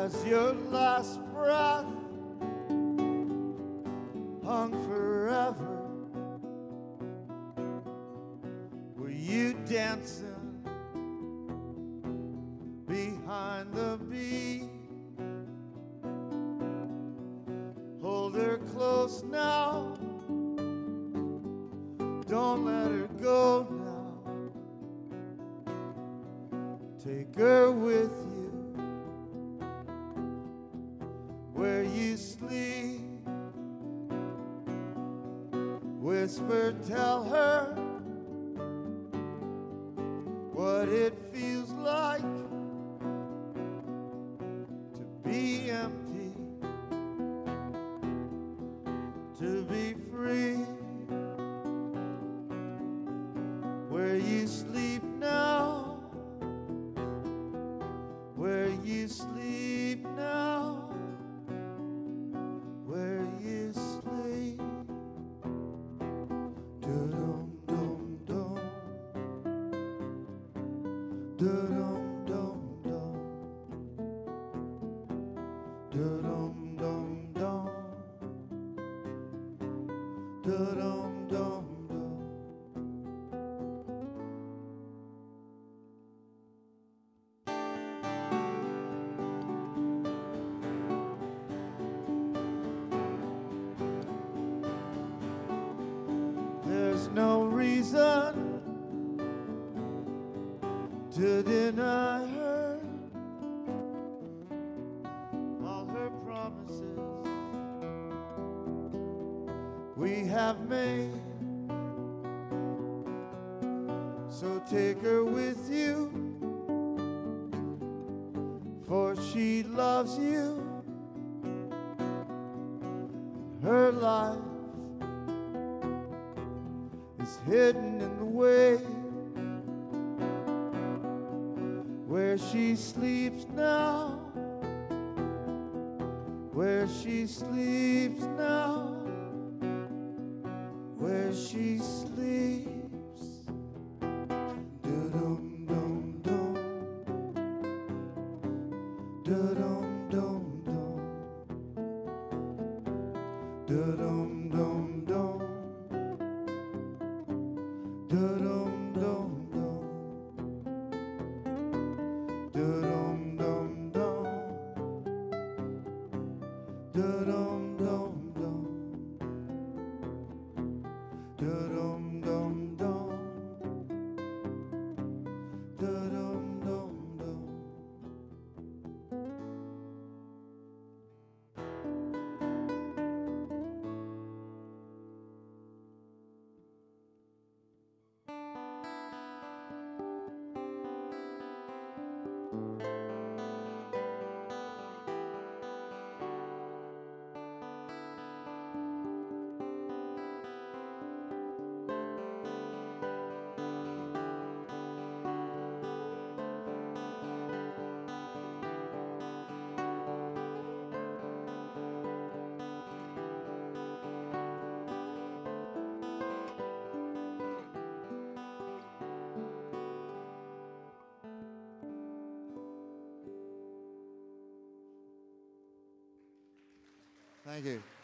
as your last breath hung forever. Were you dancing behind the beat? Hold her close now, don't let her go now. Take her with you where you sleep. Whisper, tell her what it feels like to be empty, to be free. Where you sleep now, where you sleep now, where you sleep. Dum-dum-dum, dum-dum-dum, dum-dum-dum, dum-dum-dum. There's no reason to deny her all her promises we have made. So take her with you, for she loves you. Her life is hidden in the way where she sleeps now, where she sleeps now, where she sleeps. Do-dum-dum-dum, do-dum-dum-dum, do-dum-dum-dum, do-dum-dum-dum, do-dum-dum-dum, do-dum-dum-dum, do-dum-dum-dum, do-dum-dum-dum. Thank you.